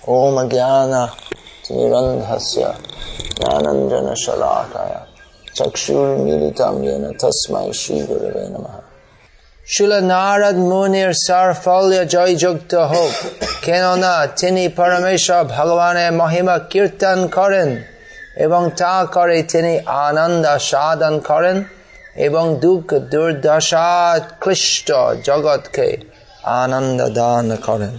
Om Jnana Tirandhasya Jnananjana Shalakaya Chakshur Militam Yena Tasmai Shri Gurave Namaha. Shula Narad Munir Sarfalya Jai Jugta Hok Kenona Tini Paramesha Bhagavane Mahima Kirtan Karen Ebong Ta Kare Tini Ananda Shadan Karen Ebong Duk Durdasha Klishta Jagat Ke Ananda Dan Karen.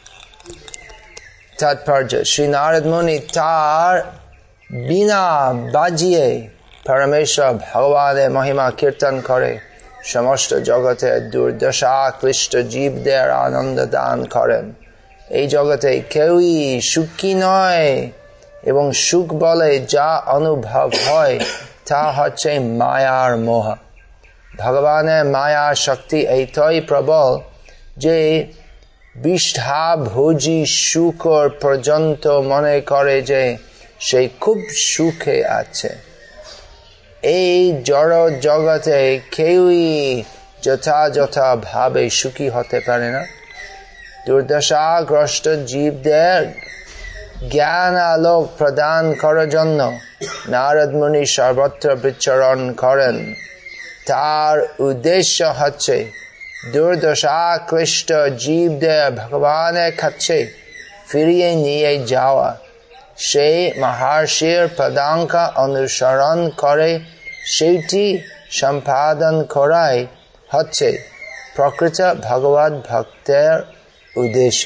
Tatparja Shri Narad Muni Tar Bina Bajiye Paramesha Bhagavane Mahima Kirtan Kare সমস্ত জগতে দুর্দশা ক্লিষ্ট জীবদের আনন্দ দান করেন। এই জগতে কেউই সুখী নয় এবং সুখ বলে যা অনুভব হয় তা হচ্ছে মায়ার মোহ। ভগবানের মায়া শক্তি এতই প্রবল যে বিষ্ঠাভোজী শুকর পর্যন্ত মনে করে যে সে খুব সুখে আছে। এই জড় জগতে কেউই যথাযথ ভাবে সুখী হতে পারে না। দুর্দশাগ্রস্ত জীবদের জ্ঞান আলোক প্রদান করার জন্য নারদ মুনি সর্বত্র বিচরণ করেন। তার উদ্দেশ্য হচ্ছে দুর্দশাক্লিষ্ট জীবদের ভগবানের কাছে ফিরিয়ে নিয়ে যাওয়া। সেই মহর্ষির পদাঙ্ক অনুসরণ করে সেইটি সম্পাদন করাই হচ্ছে প্রকৃত ভগবত ভক্তের উদ্দেশ্য।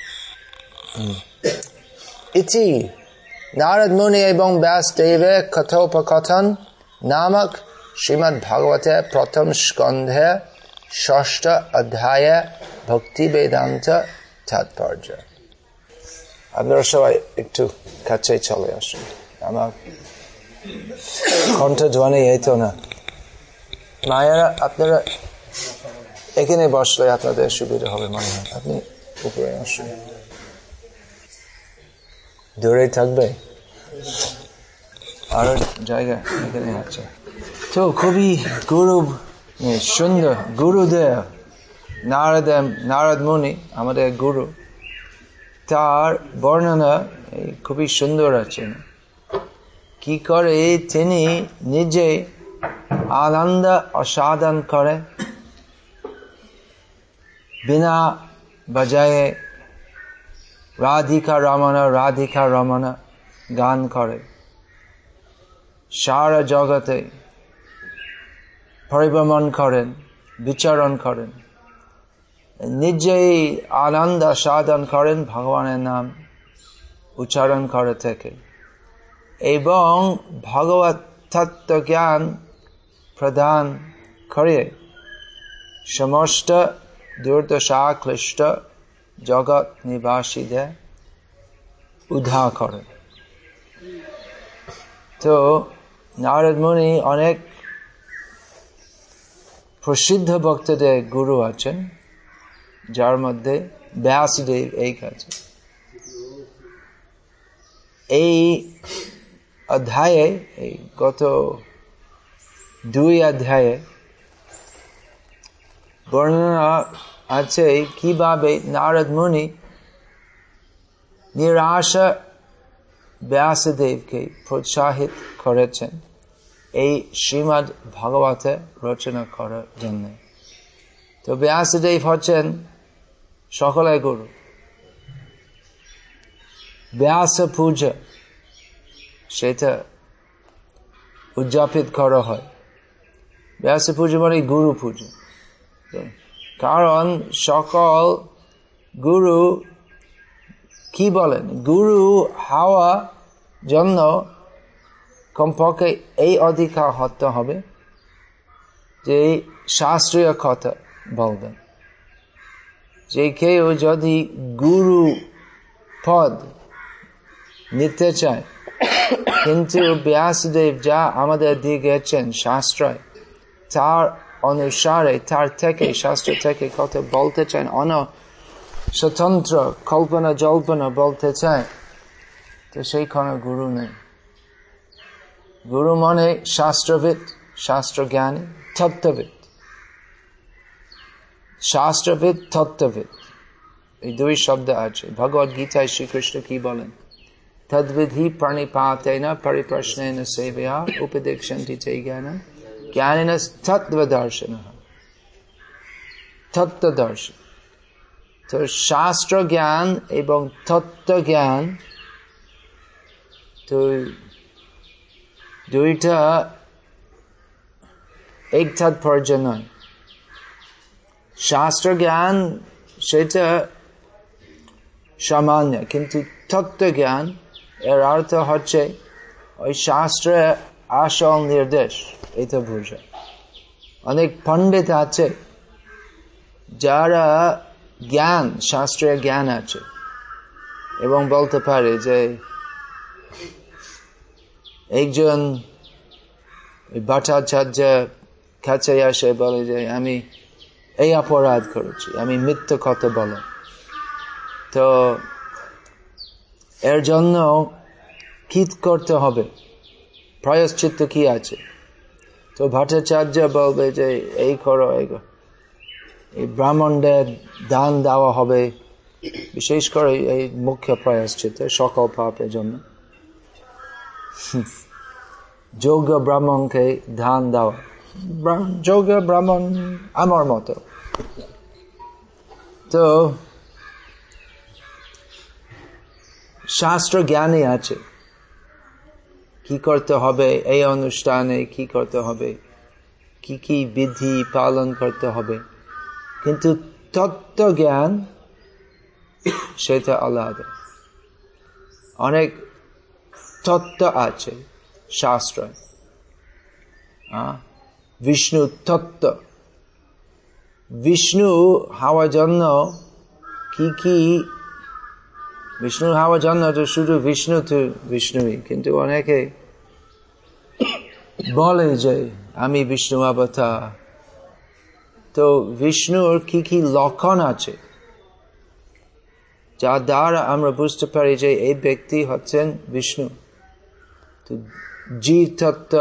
ইতি নারদ মুনি এবং ব্যাসদেবের কথোপকথন নামক শ্রীমদ্ ভাগবতে প্রথম স্কন্ধে ষষ্ঠ অধ্যায়ে ভক্তি বেদান্ত তাৎপর্য। আপনারা সবাই একটু কাছে চলে আসুন, আমার কণ্ঠধ্বনি এই তো না। মায়েরা আপনারা এখানে বসলে আপনাদের সুবিধা হবে মনে হয়। আপনি উপরে আসুন, দূরে থাকবে আরো জায়গা এখানে আছে। তো খুবই সুন্দর গুরুদেব নারদ মুনি আমাদের গুরু, তার বর্ণনা খুবই সুন্দর আছে। কি করে তিনি নিজে আনন্দ আস্বাদন করে, বিনা বাজায়ে রাধিকা রমনা গান করে, সারা জগতে পরিভ্রমণ করেন, বিচরণ করেন, নিজেই আনন্দ সাধন করেন ভগবানের নাম উচ্চারণ করে থেকে, এবং ভগবত তত্ত্ব জ্ঞান প্রদান করে সমস্ত দুর্দশাক্লিষ্ট জগৎ নিবাসীদের উদ্ধার করেন। তো নারদ মুনি অনেক প্রসিদ্ধ ভক্তদের গুরু আছেন, যার মধ্যে ব্যাসদেব এক আছে। এই অধ্যায়ে, এই গত 2 অধ্যায়ে বর্ণনা আছে কিভাবে নারদ মুনি নিরাশা ব্যাসদেবকে প্রোৎসাহিত করেছেন এই শ্রীমদ্ ভাগবতে রচনা করার জন্য। তো ব্যাসদেব হচ্ছেন সকলের গুরু। ব্যাস পূজা সেটা উদযাপিত করা হয়। ব্যাস পূজা মানে গুরু পূজা, কারণ সকল গুরু কি বলেন, গুরু হওয়া জন্য কমপক্ষে এই অধিকার হতে হবে যে শাস্ত্রীয় কথা বলবেন। যে কেউ যদি গুরু পদ নিতে চায়, কিন্তু ব্যাসদেব যা আমাদের দিয়ে গেছেন শাস্ত্রায়, তার অনুসারে তার থেকে শাস্ত্র থেকে কথা বলতে চান, অন্য স্বতন্ত্র কল্পনা জল্পনা বলতে চায়, তো সেই কোনো গুরু নেই। গুরু মানে শাস্ত্রবিদ, শাস্ত্রজ্ঞানী, তত্ত্ববিদ। শাস্ত্রবিদ, তত্ত্ববিদ এই দুই শব্দ আছে। ভগবদ গীতায় শ্রীকৃষ্ণ কি বলেন? তদ্বিধি প্রণিপাতেন পরিপ্রশ্নেন সেবয়া উপদেক্ষন্তি তে জ্ঞানম জ্ঞানেন তত্ত্বদর্শনঃ। তত্ত্বদর্শন তো শাস্ত্র জ্ঞান এবং তত্ত্ব জ্ঞান তো দুইটা এক তাৎপর্য নয়। শাস্ত্র জ্ঞান সেটা সামান্য, কিন্তু তত্ত্ব জ্ঞান এর অর্থ হচ্ছে ওই শাস্ত্রের আসল নির্দেশ, এটা বোঝা। অনেক পণ্ডিত আছে যারা জ্ঞান, শাস্ত্রের জ্ঞান আছে এবং বলতে পারে যে একজন ভট্টাচার্য কাছে আসে বলে যে আমি এই অপরাধ করেছি, আমি মিথ্যা কথা বলা, তো এর জন্য কি করতে হবে, প্রায়শ্চিত্ত কি আছে? তো ভট্টাচার্য বলবে যে এই করো, এই ব্রাহ্মণদের দান দেওয়া হবে, বিশেষ করে এই মুখ্য প্রায়শ্চিত্ত সকল পাপের জন্য যোগ্য ব্রাহ্মণকে দান দেওয়া। যোগ্য ব্রাহ্মণ আমার মতো। তো শাস্ত্র জ্ঞানী আছে কি করতে হবে, এই অনুষ্ঠানে কি করতে হবে, কি কি বিধি পালন করতে হবে, কিন্তু তত্ত্ব জ্ঞান সেটা আলাদা। অনেক তত্ত্ব আছে শাস্ত্র, বিষ্ণু তত্ত্ব, বিষ্ণু হওয়ার জন্য কি কি, বিষ্ণু হওয়ার জন্য তো শুধু বিষ্ণু তো বিষ্ণুই, কিন্তু অনেকে বলে যে আমি বিষ্ণু অবতার। তো বিষ্ণুর কি কি লক্ষণ আছে যা দ্বারা আমরা বুঝতে পারি যে এই ব্যক্তি হচ্ছেন বিষ্ণু? তো জীব তত্ত্ব,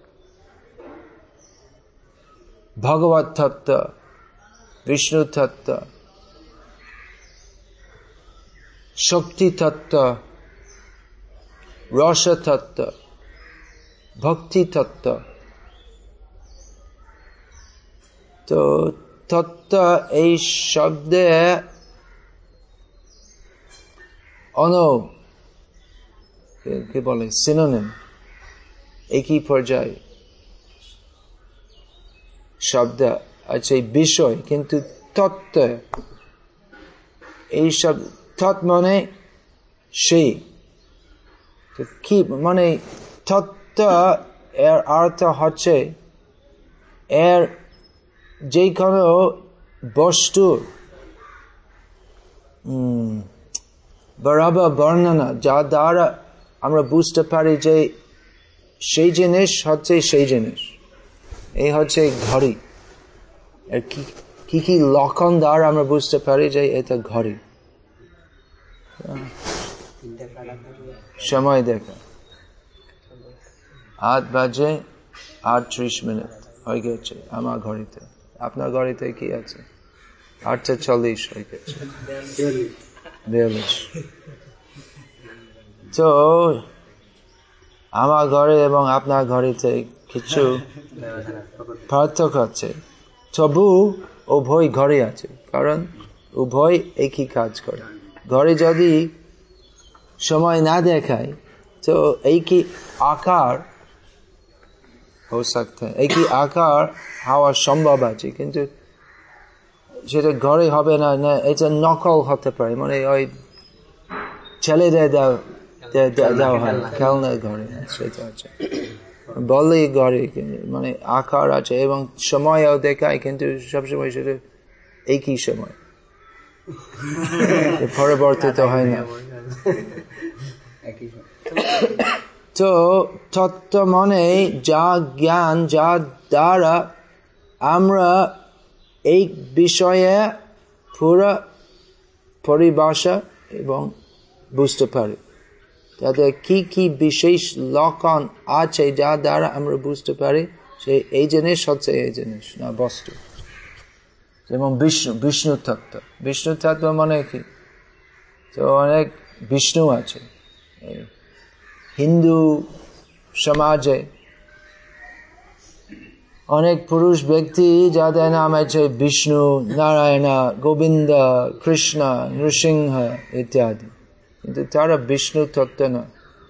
ভগবত তত্ত্ব, বিষ্ণু তত্ত্ব, শক্তি তত্ত্ব, রস তত্ত্ব, ভক্তি তত্ত্ব। তো তত্ত্ব এই শব্দে কি বলে সিনোনিম, একই পর্যায়ে শব্দ আছে বিষয়, কিন্তু তত্ত্ব এই সব তত্ত্ব মানে সেই কি, মানে তত্ত্ব এর অর্থ হচ্ছে এর যে কোনো বস্তু বরাবর বর্ণনা, যা দ্বারা আমরা বুঝতে পারি যে সেই জিনিস হচ্ছে সেই জিনিস। এই হচ্ছে ঘড়ি, এর কি কি লক্ষণ দ্বারা আমরা বুঝতে পারি যে এটা ঘড়ি। সময় দেখা 8:38 হয়ে গেছে আমার ঘড়িতে। আপনার ঘড়িতে কি আছে? 8:40 হয়ে গেছে, 42। তো আমার ঘরে এবং আপনার ঘড়িতে কিছু পার্থক্য আছে, তবু উভয় ঘড়ি আছে, কারণ উভয় একই কাজ করে। ঘড়ি যদি সময় না দেখায় তো একই আকার একই আকার হওয়ার সম্ভব আছে, কিন্তু সেটা ঘড়ি হবে না, এটা নকল হতে পারে। মানে ওই ছেলেদের দেওয়া হয় খেলনার ঘড়ি, সেটা আছে বলে ঘড়ি, মানে আকার আছে এবং সময়ও দেখায়, কিন্তু সবসময় সেটা একই সময়, পরিবর্তিত হয় না। তো তত্ত্ব মানে যা জ্ঞান, যা দ্বারা আমরা এই বিষয়ে পুরো পরিভাষা এবং বুঝতে পারি, তাদের কি কি বিশেষ লক্ষণ আছে যা দ্বারা আমরা বুঝতে পারি যে এই জিনিস হচ্ছে এই জিনিস না বস্তু। যেমন বিষ্ণু তত্ত্ব মানে কি? তো অনেক বিষ্ণু আছে হিন্দু সমাজে, অনেক পুরুষ ব্যক্তি যাদের নাম আছে বিষ্ণু, নারায়ণ, গোবিন্দ, কৃষ্ণ, নৃসিংহ ইত্যাদি, কিন্তু তারা বিষ্ণু তত্ত্ব না।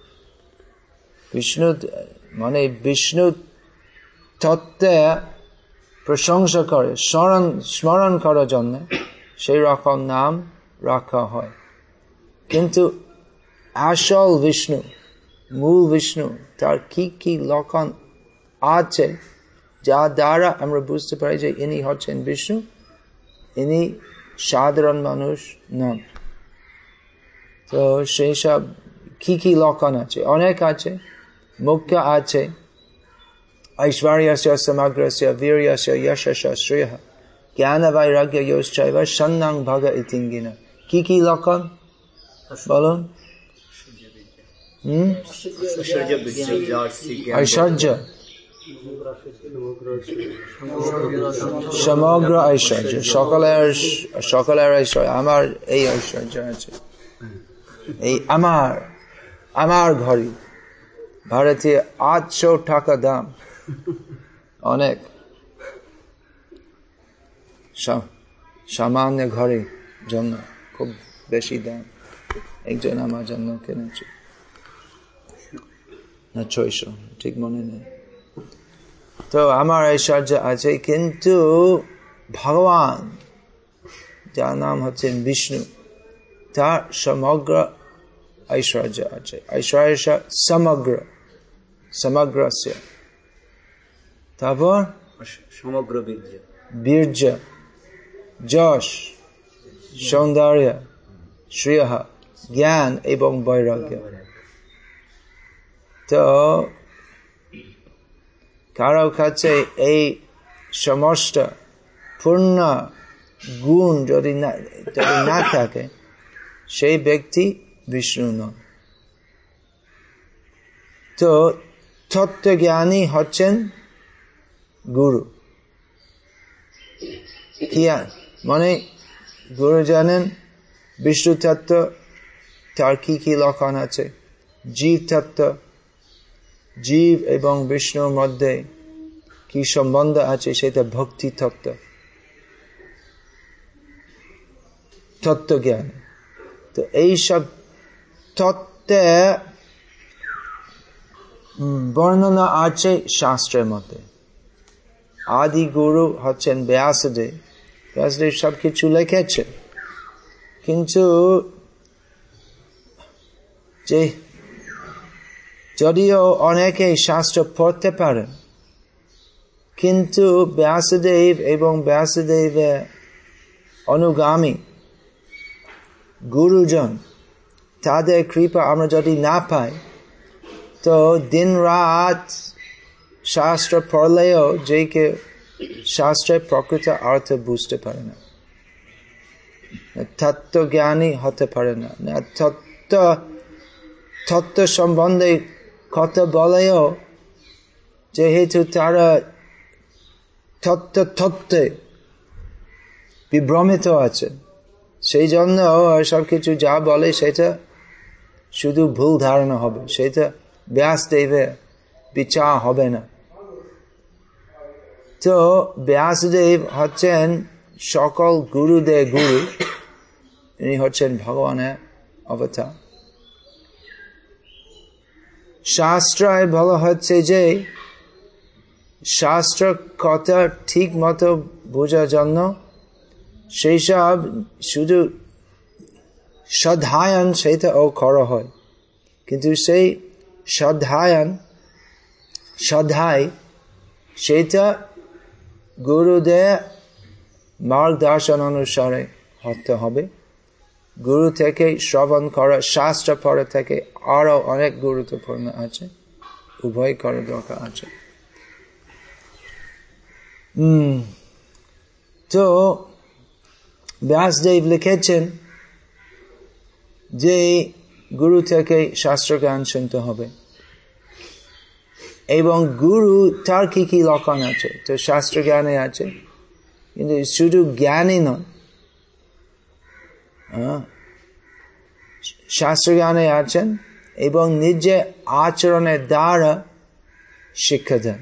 বিষ্ণু তত্ত্বে প্রশংসা করে, স্মরণ করার জন্য সেই রকম নাম রাখা হয়। কিন্তু আসল বিষ্ণু, মূল বিষ্ণু, তার কি কি লক্ষণ আছে যা দ্বারা আমরা বুঝতে পারি যে ইনি হচ্ছেন বিষ্ণু, ইনি সাধারণ মানুষ নন। তো সেই সব কি কি লক্ষণ আছে? অনেক আছে। মুখ্য আছে ঐশ্বর্যস্য সমগ্রস্য বীর্যস্য যশস্য শ্রেয়ঃ জ্ঞান বৈরাগ্য যোশ্চৈব সন্ন্যাং ভগ ইতিঙ্গিনা। কি কি লক্ষণ বলুন? ঐশ্বর্য, সমগ্র ঐশ্বর্য, সকলের ঐশ্বর্য। আমার এই ঐশ্বর্য আছে, এই আমার ঘড়ি ভারতীয় 800 টাকা দাম, অনেক সামান্য ঘড়ির জন্য খুব বেশি দাম। একজন আমার জন্য কিনেছে না 600, ঠিক মনে নেই। তো আমার ঐশ্বর্য আছে, কিন্তু ভগবান যার নাম হচ্ছেন বিষ্ণু, তার সমগ্র ঐশ্বর্য আছে। ঐশ্বর্য সমগ্রস্য, তারপর সমগ্র বীর্য, যশ, সৌন্দর্য, শ্রেয়, জ্ঞান এবং বৈরাগ্য। তো কারো কাছে এই সমস্ত পূর্ণ গুণ যদি না থাকে, সেই ব্যক্তি বিষ্ণু নন। তো তত্ত্বজ্ঞানী হচ্ছেন গুরু। কি মানে গুরু জানেন বিষ্ণু তত্ত্ব, তার কি কি লক্ষণ আছে, জীব তত্ত্ব, জীব এবং বিষ্ণুর মধ্যে কি সম্বন্ধ আছে, সেটা ভক্তি তত্ত্ব, তত্ত্বজ্ঞান। তো এইসব তত্ত্বে বর্ণনা আছে শাস্ত্রের মধ্যে। আদি গুরু হচ্ছেন ব্যাসদেব। ব্যাসদেব সবকিছু লিখেছে, কিন্তু যদিও অনেকে শাস্ত্র পড়তে পারেন, কিন্তু ব্যাসদেব এবং ব্যাসদেবের অনুগামী গুরুজন, তাদের কৃপা আমরা যদি না পাই, তো দিন রাত শাস্ত্র পড়লেও যে কে শাস্ত্রের প্রকৃত অর্থ বুঝতে পারে না, তত্ত্বজ্ঞানী হতে পারে না। তত্ত্ব সম্বন্ধে কথা বলেও যেহেতু তারা তত্ত্বে বিভ্রমিত আছে, সেই জন্য সব কিছু যা বলে সেটা শুধু ভুল ধারণা হবে, সেটা ব্যাসদেবের বিচার হবে না। তো ব্যাসদেব হচ্ছেন সকল গুরুদের গুরু, ইনি হচ্ছেন ভগবানের অবতার। শাস্ত্রায় বলা হচ্ছে যে শাস্ত্র কথা ঠিক মতো বোঝার জন্য সেই সব শুধু সদায়ন সেটা ও করা হয়, কিন্তু সেই সদায় সেটা গুরুদের মার্গদর্শন অনুসারে হতে হবে। গুরু থেকে শ্রবণ করা, শাস্ত্র পড়া থেকে আরো অনেক গুরুত্বপূর্ণ আছে, উভয় করা দরকার আছে। তো ব্যাসদেব লিখেছেন যে গুরু থেকে শাস্ত্র জ্ঞান শুনতে হবে, এবং গুরু তার কি কি লক্ষণ আছে, তো শাস্ত্র জ্ঞানে আছে কিন্তু শুধু জ্ঞানী নয়, শাস্ত্র জ্ঞানে আছেন এবং নিজে আচরণের দ্বারা শিক্ষা দেন।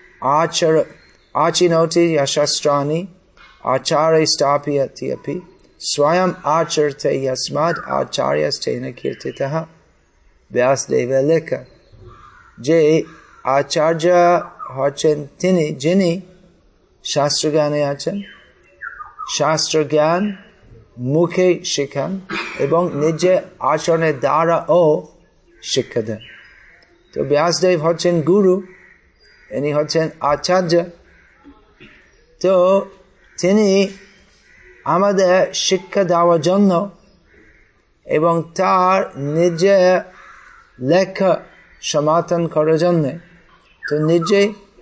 আচিনৌতি শাস্ত্রাণি আচার্য স্থাপয়তি अपि स्वयं आचरते यस्माद् आचार्यस्तेन कीर्तितः। ব্যাসদেব লেখা যে আচার্য হচ্ছেন তিনি যিনি শাস্ত্র জ্ঞানে আছেন, শাস্ত্র জ্ঞান মুখে শেখান এবং নিজে আচরণের দ্বারা ও শিক্ষা দেন। তো ব্যাসদেব হচ্ছেন গুরু, ইনি হচ্ছেন আচার্য। তো তিনি আমাদের শিক্ষা দেওয়ার জন্য এবং তার নিজে লেখা সমাধান করার জন্য তো নিজে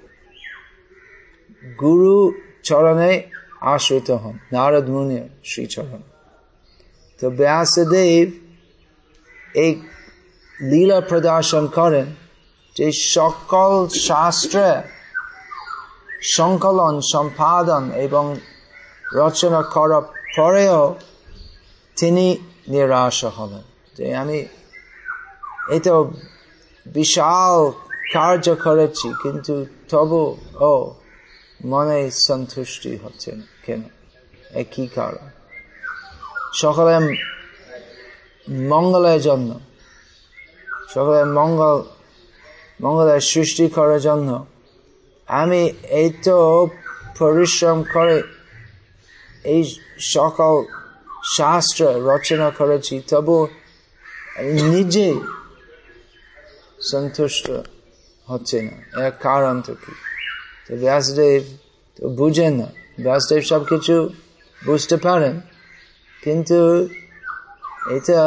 গুরু চরণে আশ্রিত হন, নারদ মুনির শ্রীচরণ। তো ব্যাসদেব এই লীলা প্রদর্শন করেন যে সকল শাস্ত্রে সংকলন সম্পাদন এবং রচনা করার পরেও তিনি নিরাশ হলেন যে আমি এই তো বিশাল কার্য করেছি, কিন্তু তবু মনে সন্তুষ্টি হচ্ছে না কেন? কি কারণ? সকলের মঙ্গলের জন্য, সকলের মঙ্গলের সৃষ্টি করার জন্য আমি এই তো পরিশ্রম করে এই সকল শাস্ত্র রচনা করেছি, তবু নিজে সন্তুষ্ট হচ্ছে না। এর কারণ তো কি? তো ব্যাসদেব তো বুঝেন না। ব্যাসদেব সবকিছু বুঝতে পারেন, কিন্তু এটা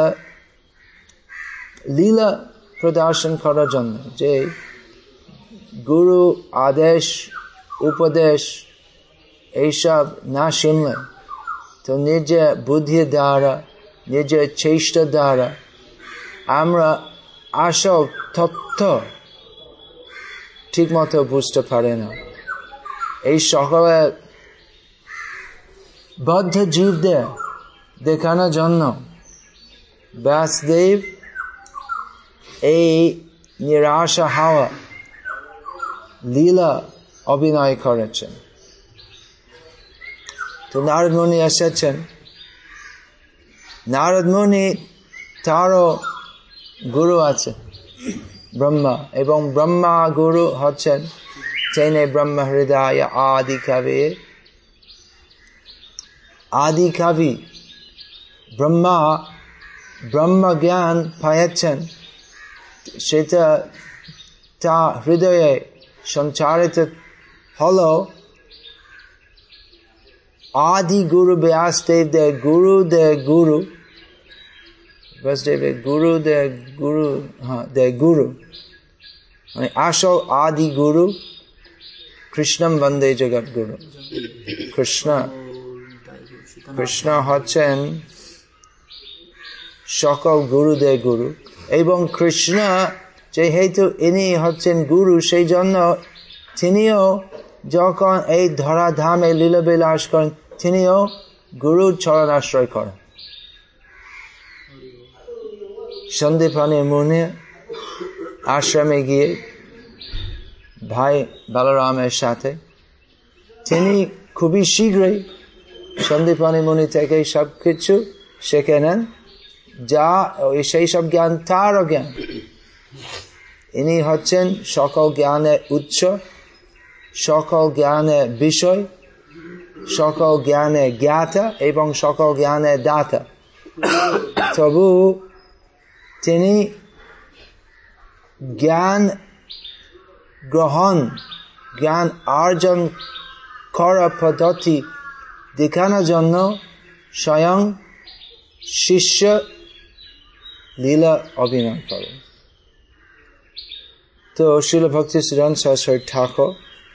লীলা প্রদর্শন করার জন্য যে গুরু আদেশ উপদেশ এইসব না শুনলে তো নিজের বুদ্ধি দ্বারা নিজের চেষ্টা দ্বারা আমরা আসল তথ্য ঠিক মতো বুঝতে পারে না। এই সকলের বদ্ধ জীবদের দেখানোর জন্য ব্যাসদেব এই নিরাশা হওয়া লীলা অভিনয় করেছেন। তো নারদ মুনি এসেছেন। নারদ মুনি তারও গুরু আছে ব্রহ্মা, এবং ব্রহ্মা গুরু হচ্ছেন তেনে ব্রহ্ম হৃদয় আদি কবি। আদি কবি ব্রহ্মা ব্রহ্ম জ্ঞান পাইছেন, সেটা তা হৃদয়ে সঞ্চারিত হলো আদি গুরু ব্যাসদেব দের গুরু ব্যাসদেবের গুরু মানে আসল আদি গুরু কৃষ্ণম বন্দে জগৎ গুরু। কৃষ্ণ হচ্ছেন সকল গুরুদের গুরু, এবং কৃষ্ণ যেহেতু ইনি হচ্ছেন গুরু, সেই জন্য তিনিও যখন এই ধরাধামে লীলা বিলাস করেন তিনিও গুরুর চরণ আশ্রয় করেন। সন্দীপানি মুনি আশ্রমে গিয়ে ভাই বলরামের সাথে তিনি খুবই শীঘ্রই সন্দীপানি মুনি থেকে সবকিছু শিখে নেন, যা সেই সব জ্ঞান তারও জ্ঞান। ইনি হচ্ছেন সকল জ্ঞানের উৎস, সকল জ্ঞানের বিষয়, সকল জ্ঞানের জ্ঞাতা এবং সকল জ্ঞানের দাতা। তবু তিনি জ্ঞান গ্রহণ জ্ঞান অর্জন করার পদ্ধতি দেখানোর জন্য স্বয়ং শিষ্য লীলা অভিনয় করেন। তো শিল ভক্তি শ্রীরাম সরস্বতী ঠাকুর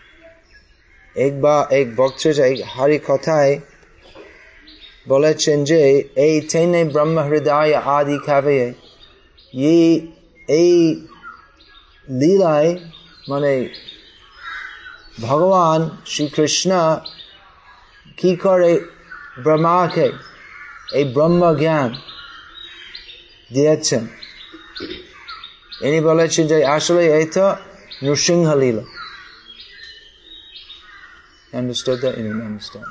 এক বক্তৃতা হারি কথায় বলেছেন যে এই তেনে ব্রহ্ম হৃদয় আদি কাবে এই লীলায় মানে ভগবান শ্রীকৃষ্ণ কি করে ব্রহ্মাকে এই ব্রহ্ম জ্ঞান দিয়েছেন, ইনি বলেছেন যে আসলে এই তো নৃসিংহ লীলা। Understood that? You didn't understand.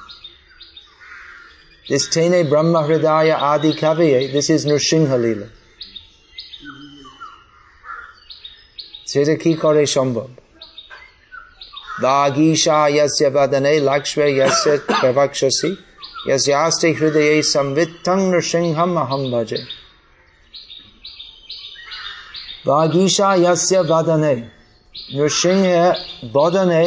This Tene Brahma Hridaya Adi Kaviye, this is Nrsimha Lila. সেটা কি করে সম্ভব? Vagisha yasya vadane lakshve yasya pravakshasi yasyaste hridaye samvittang nrsingham aham bhaje. Vagisha yasya vadane, নৃসিংহে বদনে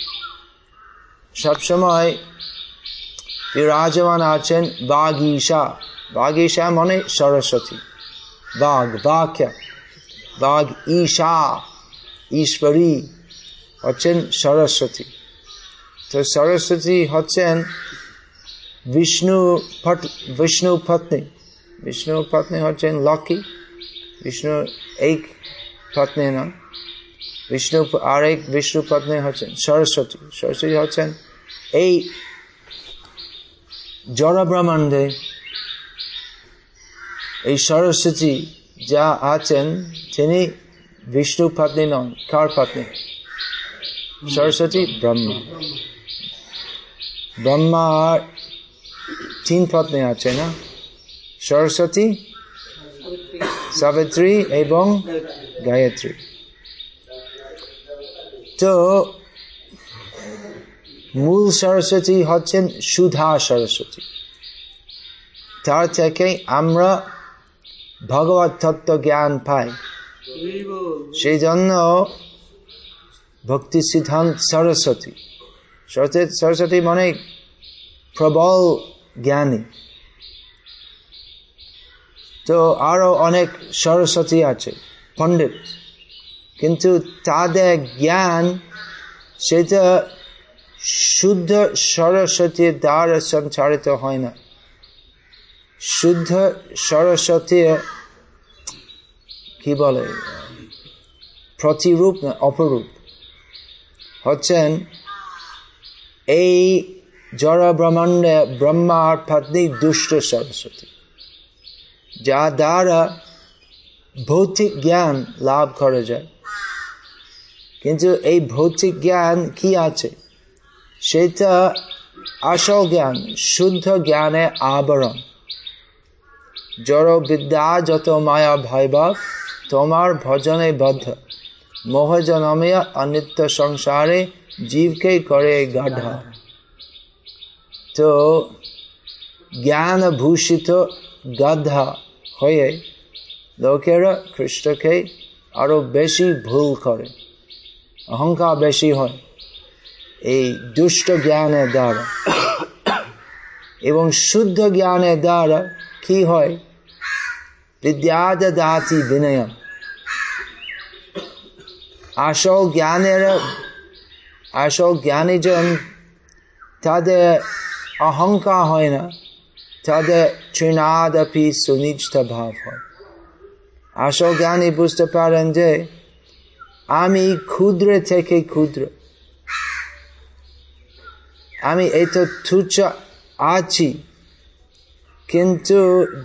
সবসময় বিরাজমান আছেন বাগীশা। বাগীশা মানে সরস্বতী, বাঘ বাক্য, বাঘ ঈশা ঈশ্বরী হচ্ছেন সরস্বতী। তো সরস্বতী হচ্ছেন বিষ্ণু পত্নী। বিষ্ণু পত্নী হচ্ছেন লক্ষ্মী। বিষ্ণু এক পত্নী না, বিষ্ণু আর এক বিষ্ণু পত্নী হচ্ছেন সরস্বতী। সরস্বতী হচ্ছেন এই জড় ব্রহ্মাণ্ডে এই সরস্বতী যা আছেন তিনি বিষ্ণু পত্নী নন। কার পত্নী? সরস্বতী ব্রহ্মা। ব্রহ্মার তিন পত্নী আছে না, সরস্বতী, সাবিত্রী এবং গায়ত্রী। তো মূল সরস্বতী হচ্ছেন সুধা সরস্বতী। তার থেকে আমরা ভগবত তত্ত্ব জ্ঞান পাই। সেই জন্য ভক্তি সিদ্ধান্ত সরস্বতী। সরস্বতী মানে প্রবল জ্ঞানী। তো আরো অনেক সরস্বতী আছে পণ্ডিত, কিন্তু তাদের জ্ঞান সেটা শুদ্ধ সরস্বতীর দ্বারা সঞ্চারিত হয় না। শুদ্ধ সরস্বতীর কি বলে প্রতিরূপ না অপরূপ হচ্ছেন এই জড় ব্রহ্মাণ্ডে ব্রহ্মার পত্নী দুষ্ট সরস্বতী, যা দ্বারা ভৌতিক জ্ঞান লাভ করা যায়। কিন্তু এই ভৌতিক জ্ঞান কি আছে, সেটা আসল জ্ঞান, শুদ্ধ জ্ঞানের আবরণ। জড় বিদ্যা যত মায়া ভৈভব তোমার ভজনে বদ্ধ, মোহ জনমিয়া অনিত্য সংসারে জীবকে করে গাঢ়। তো জ্ঞান ভূষিত গাধা হয়ে লোকেরা কৃষ্ণকে আরো বেশি ভুল করে, অহংকার বেশি হয় এই দুষ্ট জ্ঞানের দ্বারা। এবং শুদ্ধ জ্ঞানের দ্বারা কি হয়, বিদ্যা দদাতি বিনয়ম। আসল জ্ঞানীজন তাদের অহংকার হয় না, তাদের তৃণাদপি সুনিষ্ঠ ভাব হয়। আসল জ্ঞানী বুঝতে পারেন যে আমি ক্ষুদ্র থেকে ক্ষুদ্র, আমি এত তুচ্ছ আছি, কিন্তু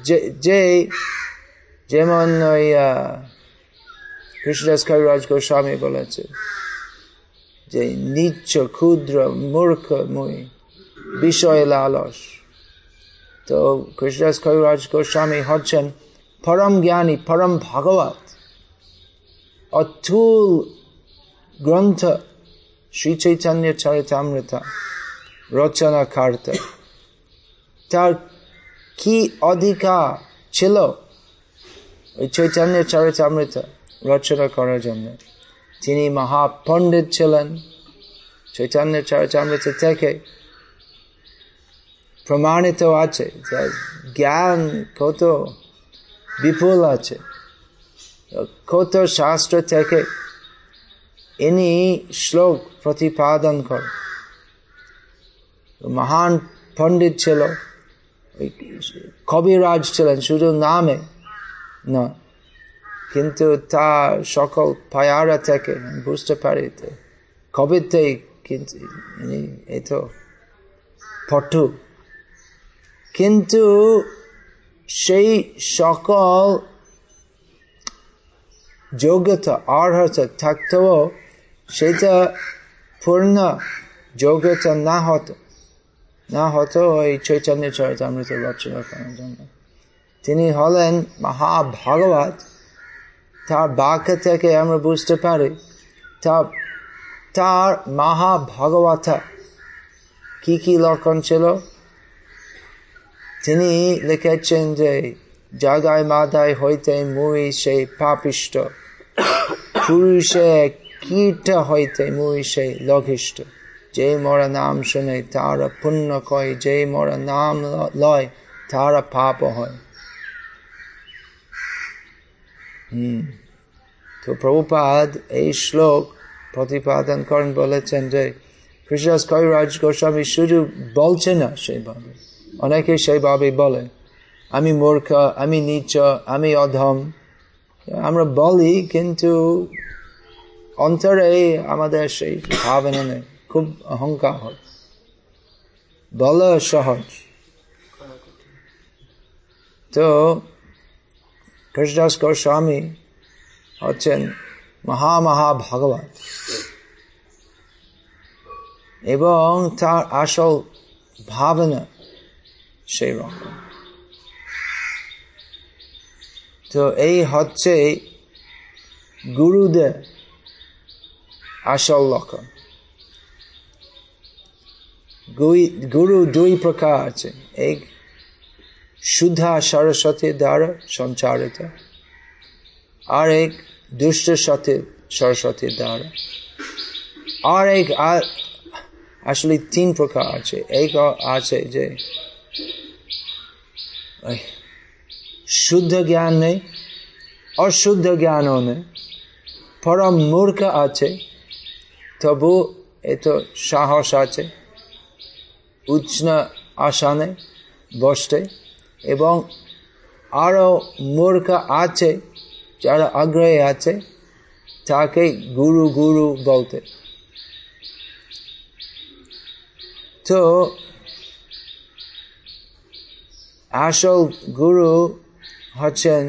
যেমন ওই কৃষ্ণদাস কবিরাজ গোস্বামী বলেছে যে নিচ্ছ ক্ষুদ্র মূর্খ মুই বিষয় লালস। তো কৃষ্ণদাস কবিরাজ গোস্বামী হচ্ছেন পরম জ্ঞানী, পরম ভাগবত, অতুল গ্রন্থ শ্রী চৈতন্য চরিতামৃত রচনা করতে। তার কি অধিকার ছিল ওই চৈতন্য চরিতামৃত রচনা করার জন্য? তিনি মহাপণ্ডিত ছিলেন। চৈতন্য চরিতামৃত থেকে প্রমাণিত আছে যে জ্ঞান কত বিপুল আছে, কত শাস্ত্র থেকে ইনি শ্লোক প্রতিপাদন করে। মহান পণ্ডিত ছিল, কবিরাজ ছিলেন শুধু নামে না, কিন্তু তার সকল পায়ারা থেকে বুঝতে পারি কবিতেই কিন্তু এই তো পটু, কিন্তু সেই সকল যোগ্যতা অর্হতা থাকতেও সেটা পূর্ণ যোগ্যতা না হতো ওই চৈতন্য চরিতামৃত রচনা করার জন্য। তিনি হলেন মহাভাগবত। তার বাক্য থেকে আমরা বুঝতে পারি তার মহাভাগবতা কি কি লক্ষণ ছিল। তিনি লিখেছেন যে জাগায় মাদায় হইতে মুই সেই পাপিষ্ট, পুরুষে কীট হইতে মুই সেই লঘিষ্ঠ, যে মোরা নাম শুনে তারা পুণ্য কয়, যে মোরা নাম লয় তারা পাপ হয়। তো প্রভুপাদ এই শ্লোক প্রতিপাদন করেন, বলেছেন যে কৃষ্ণদাস কবিরাজ গোস্বামী শুধু বলছে না সেইভাবে, অনেকে সেইভাবে বলে আমি মূর্খ, আমি নীচ, আমি অধম, আমরা বলি কিন্তু অন্তরে আমাদের সেই ভাবনা নেই, খুব অহংকার হয়, বলা সহজ। তো কৃষ্ণদাস গোস্বামী হচ্ছেন মহাভাগবত এবং তার আসল ভাবনা সেই রকম। তো এই হচ্ছে গুরুদের আসল লক্ষণ। গুরু দুই প্রকার আছে, এক শুদ্ধা সরস্বতীর দ্বারা সঞ্চারিত, আর এক দুষ্ট সরস্বতীর দ্বারা, আর এক আসলে তিন প্রকার আছে। এক আছে যে শুদ্ধ জ্ঞান নেই, অশুদ্ধ জ্ঞানও নেই, পরম মূর্খ আছে, তবু এত সাহস আছে উচ্চ আসনে বসতে, এবং আরো মূর্খ আছে যারা আগ্রহী আছে তাকে গুরু গুরু বলতে। তো আসল গুরু হচ্ছেন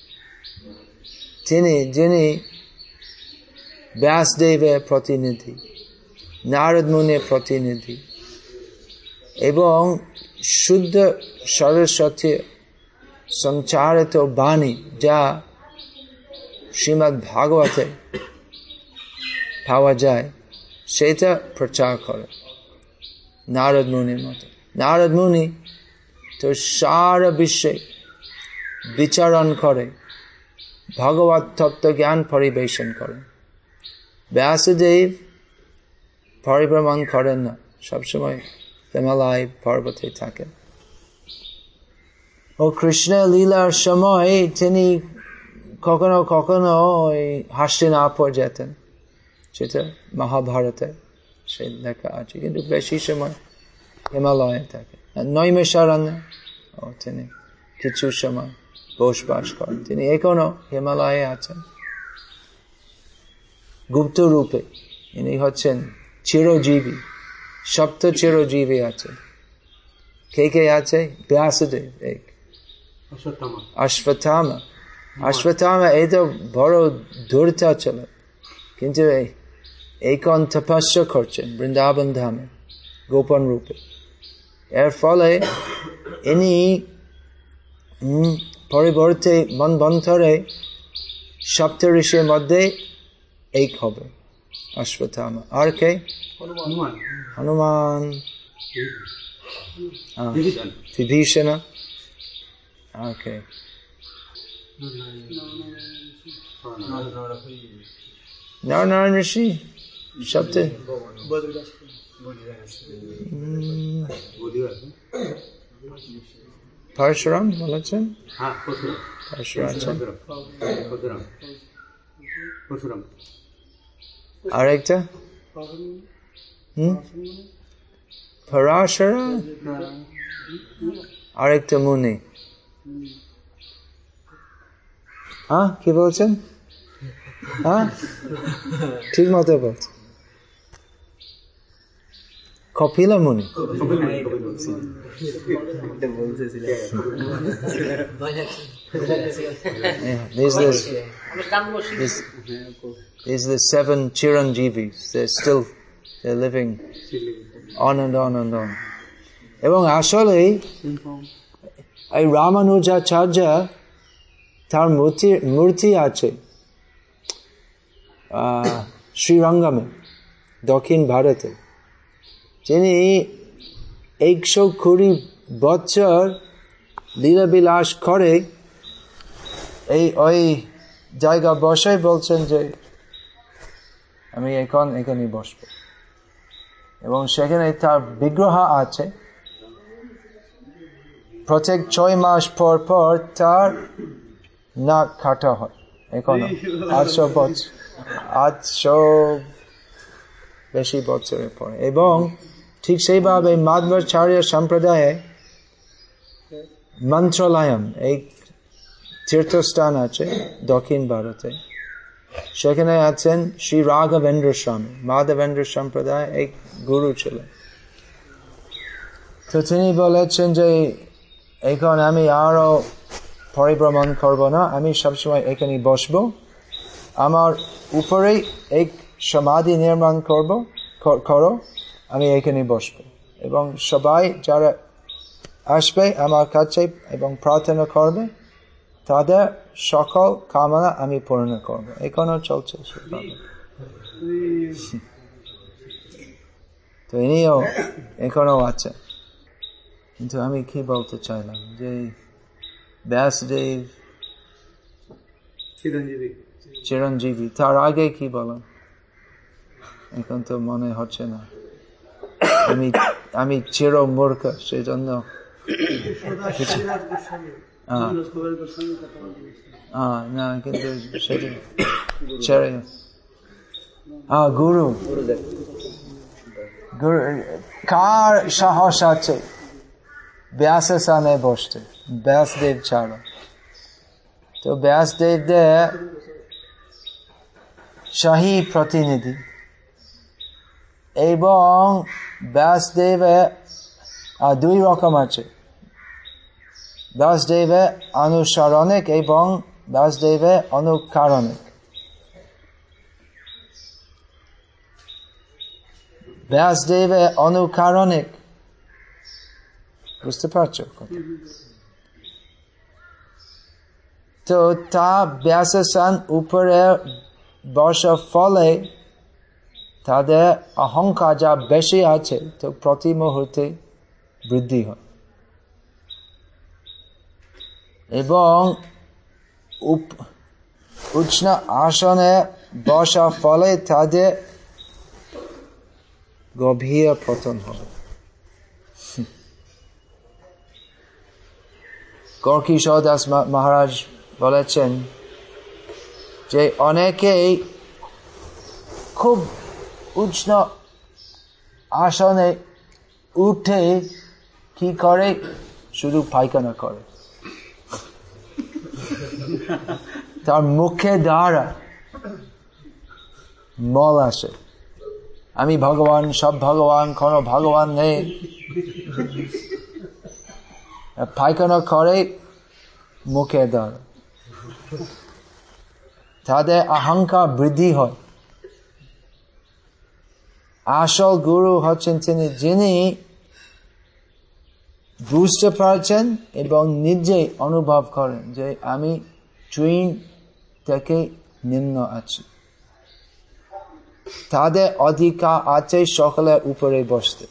যিনি ব্যাসদেবের প্রতিনিধি, নারদ মুনির প্রতিনিধি, এবং শুদ্ধ সরস্বতী সঞ্চারিত বাণী যা শ্রীমদ্ ভাগবতে পাওয়া যায় সেটা প্রচার করে নারদ মুনির মতো। নারদ মুনি তো সারা বিশ্বে বিচরণ করে, ভগবত তত্ত্ব জ্ঞান পরিবেশন করে। ব্যাসদেব পরিভ্রমণ করেন না, সবসময় হিমালয় পর্বতে থাকেন। ও কৃষ্ণ লীলার সময় তিনি কখনো কখনো ওই হস্তিনাপুর যেতেন, সেটা মহাভারতে সে লেখা আছে, কিন্তু বেশি সময় হিমালয়ে থাকে। নৈমিষারণ্যে তিনি কিছু সময় বসবাস করেন। তিনি এখনো হিমালয়ে আছেন গুপ্ত রূপে। ইনি হচ্ছেন চিরজীবী, সপ্ত চিরজীবী আছে। কে কে আছে? ব্যাসদেব, এক অশ্বত্থামা। অশ্বত্থামা এই তো বড় ধূর্তা ছিল, কিন্তু এখন তপস্যা করছেন বৃন্দাবন ধামে গোপন রূপে। এর ফলে ইনি পরবর্তী মন্বন্তরে সপ্ত ঋষির মধ্যে এক হবে অশ্বত্থামা। আর কে? হনুমান, বিভীষণ, ওকে, নারায়ণ ঋষি, সপ্ত পরশুরাম বলেছেন, আরেকটা পরাশরা, আরেকটা মুনি। কি বলছেন? ঠিক মতো বলছেন। Kapila Muni. These are the 7 Chiranjeevis. They're living on and on and on. এবং আসলে এই রামানুজাচার্য তার মূর্তি আছে শ্রীরঙ্গমে, দক্ষিণ ভারতে। তিনি 120 বছর লীলা বিলাস করে ওই জায়গা বসে বলছেন যে আমি এখানে বসবো, এবং সেখানে তার বিগ্রহ আছে। প্রত্যেক 6 মাস পর পর তার নাক কাটা হয়। এখনো 800 বেশি বছরের পরে। এবং ঠিক সেইভাবে মাধ্বাচার্য সম্প্রদায়ে মন্ত্রালয়ম এই তীর্থস্থান আছে দক্ষিণ ভারতে। সেখানে আছেন শ্রী রাঘবেন্দ্র স্বামী, মাধবেন্দ্র সম্প্রদায় এক গুরু ছিলেন। তো তিনি বলেছেন যে এখন আমি আরো পরিভ্রমণ করব না, আমি সবসময় এখানে বসবো, আমার উপরে এক সমাধি নির্মাণ করো, আমি এখানে বসবো, এবং সবাই যারা আসবে আমার কাছে এবং প্রার্থনা করবে তাদের সকল কামনা আমি পূর্ণ করবো। এখনো চলছে সেভাবে। তো ইনিও এখনো আছে। কিন্তু আমি কি বলতে চাইলাম যে ব্যাসদেব চিরঞ্জীবী, তার আগে কি বলেন এখন তো মনে হচ্ছে না। আমি চির মূর্খ, সেই জন্য না, কিন্তু সেটা ছেড়ে গুরু কার সাহস আছে ব্যাসের সামনে বসতে? ব্যাসদেব ছাড়া। তো ব্যাসদেবদের শাহী প্রতিনিধি, এবং ব্যাসদেবের 2 রকম আছে, ব্যাসদেবের অনুসরণিক এবং ব্যাসদেবের অনুকারণিক। ব্যাসদেবের অনুকারণিক বুঝতে পারছো? তো তা ব্যাসের উপরে বসার ফলে তাদের অহংকার যা বেশি আছে, তো প্রতি মুহূর্তে বৃদ্ধি হয়, এবং উচ্চ আসনে বসার ফলে তাদের গভীর পতন হবে। গৌরকিশোর দাস মহারাজ বলেছেন যে অনেকেই খুব উচ্চ আসনে উঠে কি করে, শুধু পায়খানা করে, তার মুখে দ্বারা মল আসে। আমি ভগবান, সব ভগবান, কোনো ভগবান নেই, পায়খানা করে মুখে দ্বারা, তাদের অহংকার বৃদ্ধি হয়। আসল গুরু হচ্ছেন তিনি যিনি বুঝতে পারছেন এবং নিজে অনুভব করেন যে আমি ট্রেন থেকে নিম্ন আছি, তাদের অধিকার আছে সকলের উপরে বসতে,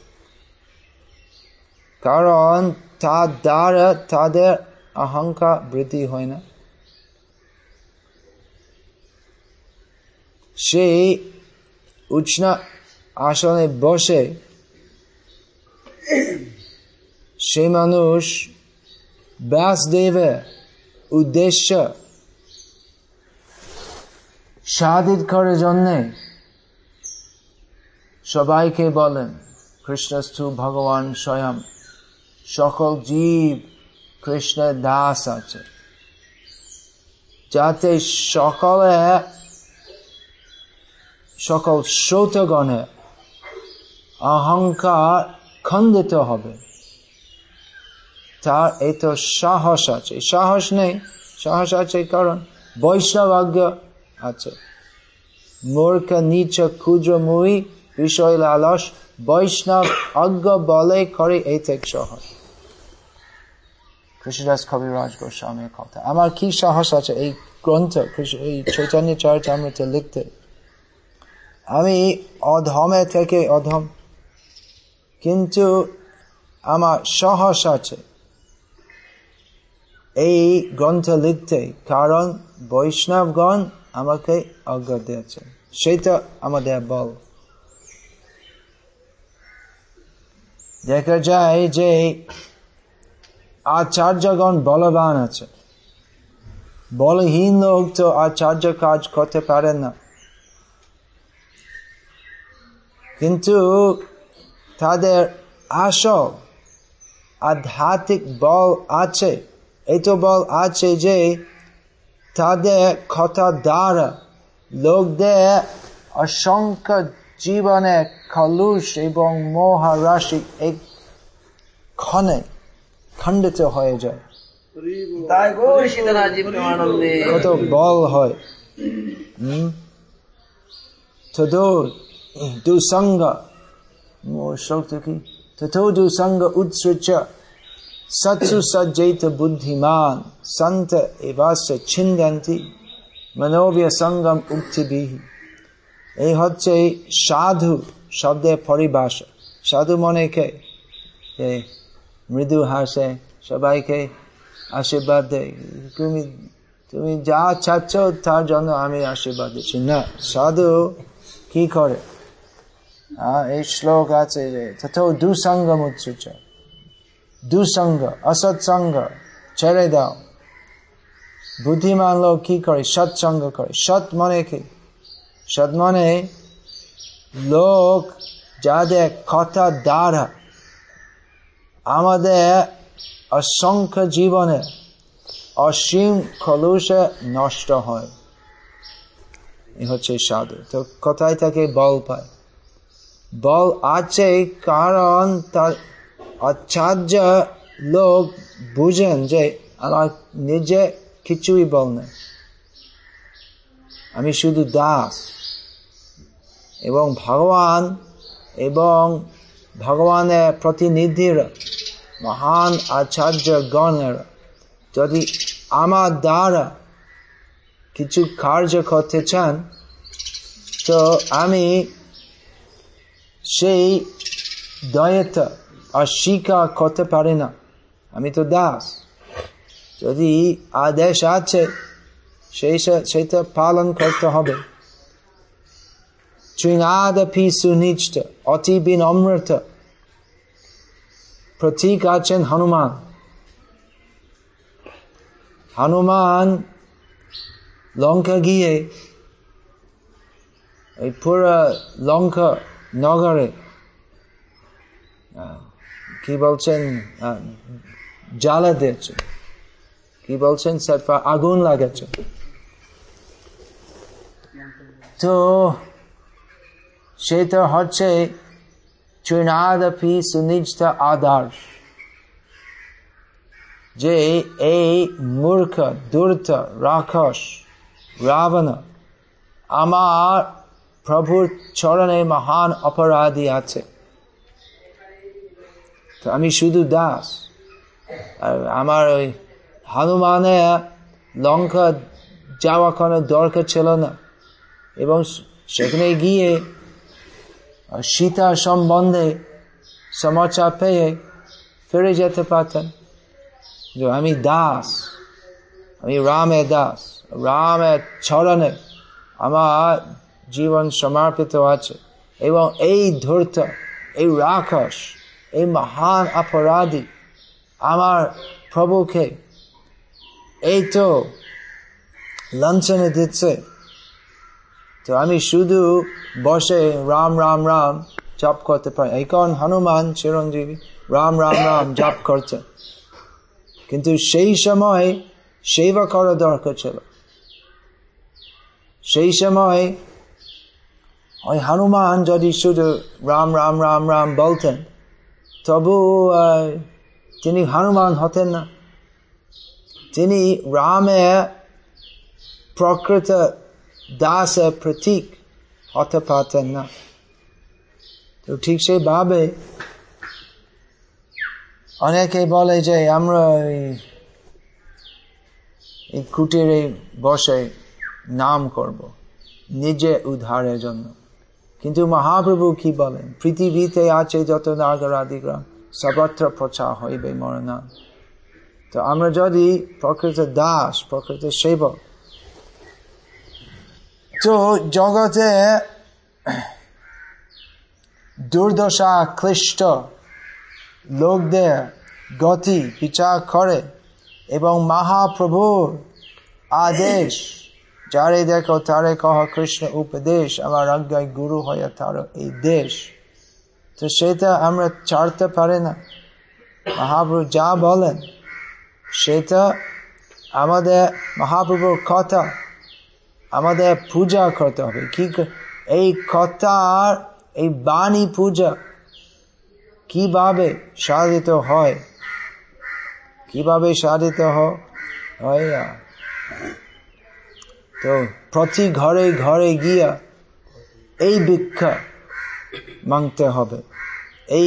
কারণ তার দ্বারা তাদের অহংকার বৃদ্ধি হয় না। সেই উচ্চ আসনে বসে সেই মানুষ ব্যাসদেবের উদ্দেশ্য সাধিত করার জন্য সবাইকে বলেন কৃষ্ণস্থু ভগবান স্বয়ং, সকল জীব কৃষ্ণের দাস আছে, যাতে সকল শ্রোতগণের অহংকার খণ্ডিত হবে, তার এই তো সাহস আছে। সাহস নেই, সাহস আছে কারণ বৈষ্ণব আজ্ঞা আছে। মূর্খ নীচ ক্ষুদ্র মুই বিষয় লালস, বৈষ্ণব আজ্ঞা বলে করে এই ত্যাগ সাহস। কৃষ্ণদাস কবিরাজ গোস্বামীর কথা। আমার কি সাহস আছে এই গ্রন্থ, এই চৈতন্য চরিতামৃত লিখতে? আমি অধমে থেকে অধম, কিন্তু আমার সাহস আছে এই গ্রন্থ লিখতে, কারণ বৈষ্ণবগণ আমাকে আজ্ঞা দিয়েছেন, সেটা আমাদের বল। দেখা যায় যে আচার্যগণ বলবান আছে, বলহীন লোক তো আচার্য কাজ করতে পারেন না, কিন্তু তাদের আসল আধ্যাত্মিক বল আছে। এই তো বল আছে যে তাদের কথা দ্বারা লোকদের অসংখ্য জীবনে কলুষ এবং মোহরাশি এক ক্ষণে খণ্ডিত হয়ে যায়। কত বল হয়। তদো দুসঙ্গ তথো দুসঙ্গ উৎসৃচ সৎসু সজ্জিত বুদ্ধিমান সন্ত এবাস্য ছিন্দন্তি মনোব্য সঙ্গম উক্তিবিহ। এই হচ্ছে সাধু শব্দের পরিভাষা। সাধু মনে কে মৃদু হাসে, সবাইকে আশীর্বাদ দেয়, তুমি যা চাচ্ছ তার জন্য আমি আশীর্বাদ দিচ্ছি না। সাধু কি করে? এই শ্লোক আছে যে তথো দুসঙ্গম উৎসৃচ, দুসঙ্গ অসৎসঙ্গ ছেড়ে দাও। বুদ্ধিমান লোক কি করে? সৎসঙ্গ করে। সৎ মনে কি? সৎ মনে লোক যাদের কথা দ্বারা আমাদের অসংখ্য জীবনে অসীম কলুষে নষ্ট হয়, এই হচ্ছে সাধু। তো কোথায় থেকে বল পায়? বল আছে কারণ তার আচার্য লোক বুঝেন যে আমার নিজে কিছুই বল নেই, আমি শুধু দাস, এবং ভগবান এবং ভগবানের প্রতিনিধিরা মহান আচার্য গণেরা যদি আমার দ্বারা কিছু কার্য করতে চান, তো আমি সেই দায়িত্ব অস্বীকার করতে পারি না। আমি তো দাস, যদি আদেশ আছে সেটা পালন করতে হবে। তৃণাদপি সুনিষ্ঠ অতি বিনম্রত প্রতীক আছেন হনুমান। হনুমান লঙ্কা গিয়ে এই পুরো লঙ্কা নগরে কি বলছেন জ্বালা দিয়েছে, কি বলছেন আগুন লাগাচ্ছে। তো সেটা হচ্ছে তৃণাদপি সুনিষ্ঠ আদর্শ, যে এই মূর্খ ধূর্ত রাক্ষস রাবণ আমার প্রভুর চরণে মহান অপরাধী আছে, তো আমি শুধু দাস। আর আমার ওই হনুমানের লঙ্কা যাওয়া কোনো দরকার ছিল না, এবং সেখানে গিয়ে সীতা সম্বন্ধে সমাচার পেয়ে ফিরে যেতে পারতেন। যে আমি দাস, আমি রামের দাস, রামের চরণে আমার জীবন সমর্পিত আছে। এবং এই ধূর্ত, এই রাক্ষস, এই মহান অপরাধী আমার প্রভুকে এই তো লাঞ্ছনা দিচ্ছে, তো আমি শুধু বসে রাম রাম রাম জপ করতে পারি। এখন হনুমান চিরঞ্জীবী রাম রাম রাম জপ করছে, কিন্তু সেই সময় সেবা করা দরকার ছিল। সেই সময় ওই হনুমান যদি শুধু রাম রাম রাম রাম বলতেন তবু তিনি হনুমান হতেন না, তিনি রামের প্রকৃত দাসের প্রতীক হতে পারতেন না। তো ঠিক সেইভাবে অনেকে বলে যে আমরা এই কুটিরে বসে নাম করব নিজে উদ্ধারের জন্য, কিন্তু মহাপ্রভু কি বলেন, পৃথিবীতে আছে যত নাগরাদিগ্রাম সর্বত্র প্রচার হইবে মরণাম। তো আমরা যদি প্রকৃত দাস, প্রকৃত সেবক, তো জগতে দুর্দশা ক্লিষ্ট লোকদের গতি বিচার করে এবং মহাপ্রভুর আদেশ যারে দেখো তারে কহ কৃষ্ণ উপদেশ, আমার আজ্ঞায় গুরু হয়ে তার এই দেশ, তো সেটা আমরা ছাড়তে পারি না। মহাপ্রভু যা বলেন সেটা আমাদের মহাপ্রভুর কথা আমাদের পূজা করতে হবে। কি এই কথার এই বাণী পূজা কিভাবে সাধিত হয়, কিভাবে সাধিত হয় তো প্রতি ঘরে ঘরে গিয়া এই ভিক্ষা মাংতে হবে, এই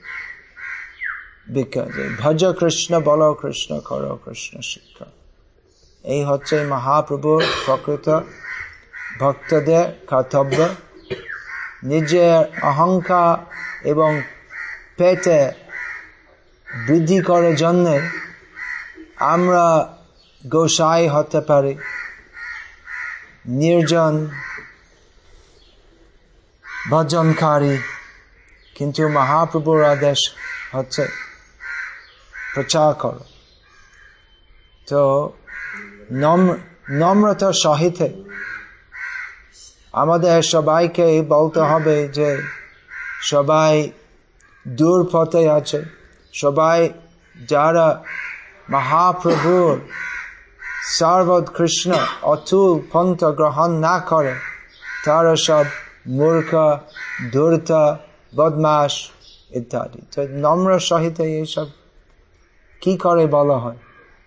ভিক্ষা যে ভজ কৃষ্ণ বলো কৃষ্ণ করো কৃষ্ণ শিক্ষা, এই হচ্ছে মহাপ্রভুর প্রকৃত ভক্তদের কর্তব্য। নিজের অহংকার এবং পেটে বৃদ্ধি করার জন্য আমরা গোসাই হতে পারি, নির্জন ভজনকারী, কিন্তু মহাপ্রভুর আদেশ হচ্ছে প্রচার করো। তো নম্রতার সহিত আমাদের সবাইকে বলতে হবে যে সবাই দূর পথে আছে, সবাই যারা মহাপ্রভুর সর্বোৎকৃষ্ট অতুল পন্থ গ্রহণ না করে তারা সব মূর্খ, ধূর্ত, বদমাশ ইত্যাদি। তো নম্র সহিত এইসব কি করে বলা হয়?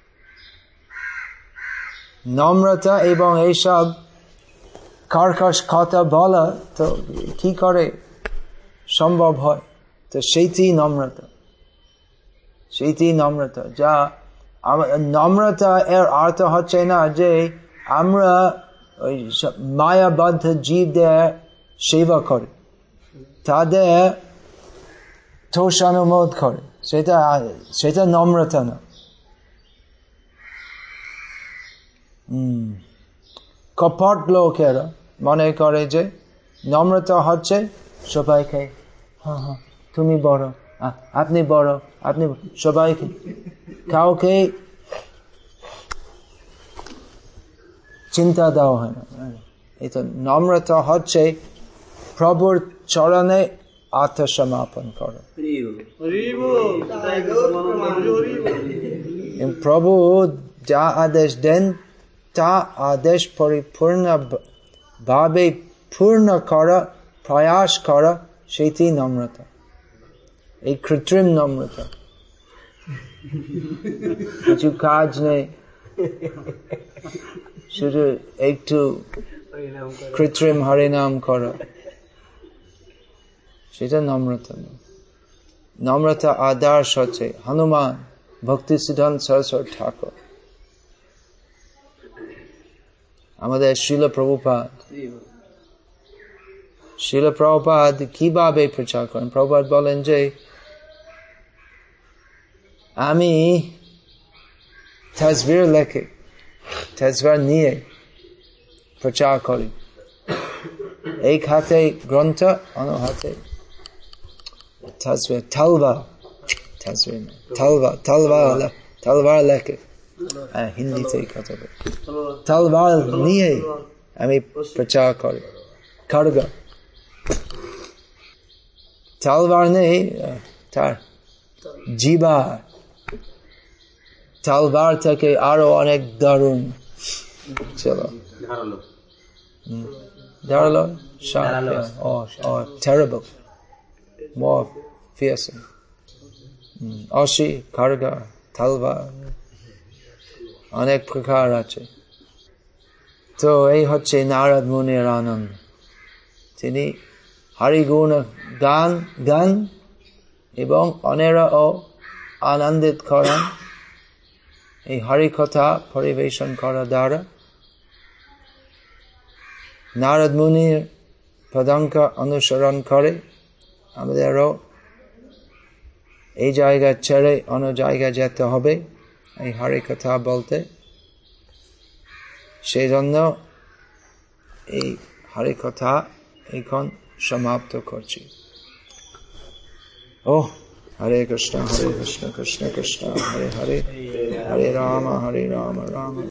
নম্রতা এবং এইসব কর্কশ কথা বলা তো কি করে সম্ভব হয়? তো সেইটি নম্রতা, সেইটি নম্রতা। যা নম্রতা এর অর্থ হচ্ছে না যে আমরা ওই মায়াবদ্ধ জীবদের সেবা করি, তাদের তোষানুমোদ করে, সেটা নম্রতা না। কপট লোকেরা মনে করে যে নম্রতা হচ্ছে সবাইকে হ্যাঁ তুমি বড়, আপনি বড়, আপনি সবাইকে, কাউকে চিন্তা দেওয়া হয় না। এটা নম্রতা হচ্ছে প্রভুর চরণে আত্মসমর্পণ করা। প্রভু যা আদেশ দেন তা আদেশ পরিপূর্ণ ভাবে পূর্ণ করা, প্রয়াস করা, সেটি নম্রতা। এই কৃত্রিম নম্রতা, কিছু কাজ নেই, শুধু একটু কৃত্রিম হরিনাম করা, সেটা নম্রতা না। নম্রতা আদর্শ হচ্ছে হনুমান, ভক্তি সিদ্ধান্ত সরস্বতী ঠাকুর, আমাদের শিল প্রভুপাদ কিভাবে প্রচার করেন? প্রভুপাদ বলেন যে আমি তসবির লেখে, তসবির নিয়ে প্রচার করি, এক হাতে গ্রন্থ, অন্য হাতে তসবির, তলবার লেখে, হিন্দিতে কথা বলে, তলবার নিয়ে আমি প্রচার করি, খড়গ, তলবার নেই তার জিবা, তলবার থেকে আরো অনেক দারুণ ছিল, Dharalo, sharp, yeah, or terrible, more fearsome. Oshi, karga, talva, অনেক প্রকার আছে। তো এই হচ্ছে নারদ মুনির আনন্দ। তিনি হরিগুণ গান এবং অন্যেরাও আনন্দিত করেন এই হরি কথা পরিবেশন করা দ্বারা। নারদ মুনির পদাঙ্ক অনুসরণ করে আমাদেরও এই জায়গা ছেড়ে অন্য জায়গায় যেতে হবে এই হরি কথা বলতে। সেই জন্য এই হরি কথা এখন সমাপ্ত করছি। হরে কৃষ্ণ কৃষ্ণ কৃষ্ণ হরে হরে, হরে রাম রাম